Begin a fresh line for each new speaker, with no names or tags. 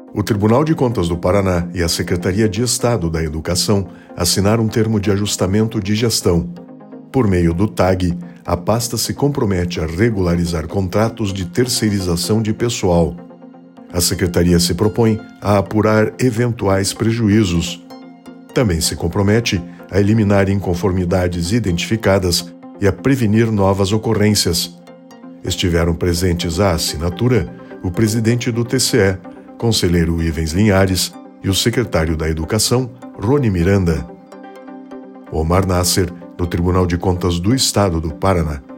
O Tribunal de Contas do Paraná e a Secretaria de Estado da Educação assinaram um termo de ajustamento de gestão. Por meio do TAG, a pasta se compromete a regularizar contratos de terceirização de pessoal. A Secretaria se propõe a apurar eventuais prejuízos. Também se compromete a eliminar inconformidades identificadas e a prevenir novas ocorrências. Estiveram presentes à assinatura o presidente do TCE, conselheiro Ivens Linhares, e o secretário da Educação, Rony Miranda. Omar Nasser, do Tribunal de Contas do Estado do Paraná.